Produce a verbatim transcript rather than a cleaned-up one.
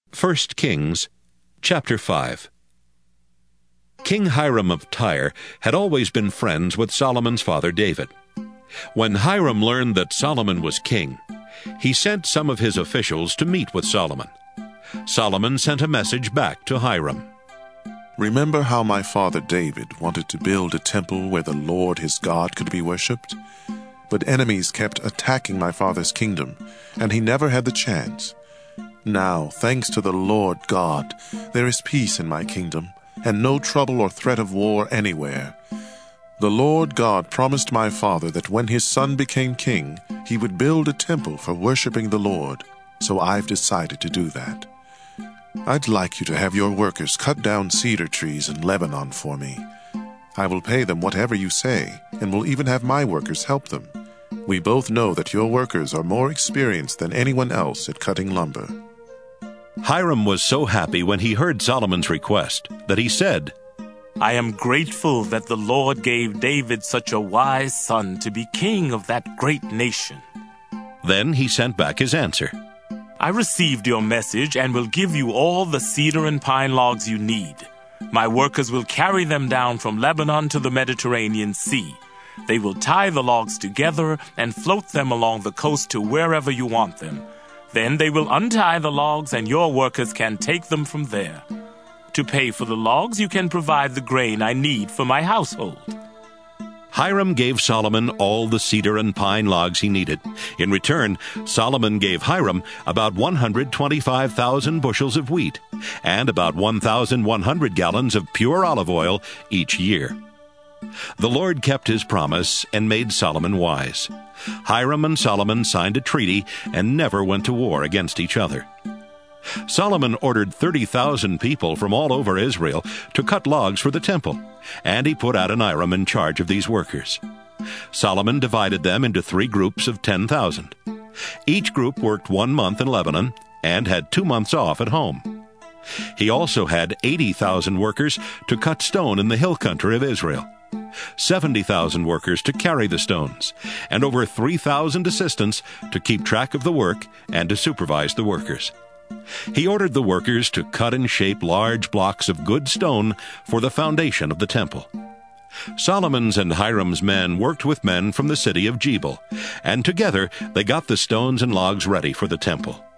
First Kings, chapter five. King Hiram of Tyre had always been friends with Solomon's father David. When Hiram learned that Solomon was king, he sent some of his officials to meet with Solomon. Solomon sent a message back to Hiram. Remember how my father David wanted to build a temple where the Lord his God could be worshipped? But enemies kept attacking my father's kingdom, and he never had the chance. Now, thanks to the Lord God, there is peace in my kingdom, and no trouble or threat of war anywhere. The Lord God promised my father that when his son became king, he would build a temple for worshiping the Lord, so I've decided to do that. I'd like you to have your workers cut down cedar trees in Lebanon for me. I will pay them whatever you say, and will even have my workers help them. We both know that your workers are more experienced than anyone else at cutting lumber. Hiram was so happy when he heard Solomon's request that he said, I am grateful that the Lord gave David such a wise son to be king of that great nation. Then he sent back his answer. I received your message and will give you all the cedar and pine logs you need. My workers will carry them down from Lebanon to the Mediterranean Sea. They will tie the logs together and float them along the coast to wherever you want them. Then they will untie the logs and your workers can take them from there. To pay for the logs, you can provide the grain I need for my household. Hiram gave Solomon all the cedar and pine logs he needed. In return, Solomon gave Hiram about one hundred twenty-five thousand bushels of wheat and about one thousand one hundred gallons of pure olive oil each year. The Lord kept his promise and made Solomon wise. Hiram and Solomon signed a treaty and never went to war against each other. Solomon ordered thirty thousand people from all over Israel to cut logs for the temple, and he put Adoniram in charge of these workers. Solomon divided them into three groups of ten thousand. Each group worked one month in Lebanon and had two months off at home. He also had eighty thousand workers to cut stone in the hill country of Israel, seventy thousand workers to carry the stones, and over three thousand assistants to keep track of the work and to supervise the workers. He ordered the workers to cut and shape large blocks of good stone for the foundation of the temple. Solomon's and Hiram's men worked with men from the city of Jebel, and together they got the stones and logs ready for the temple.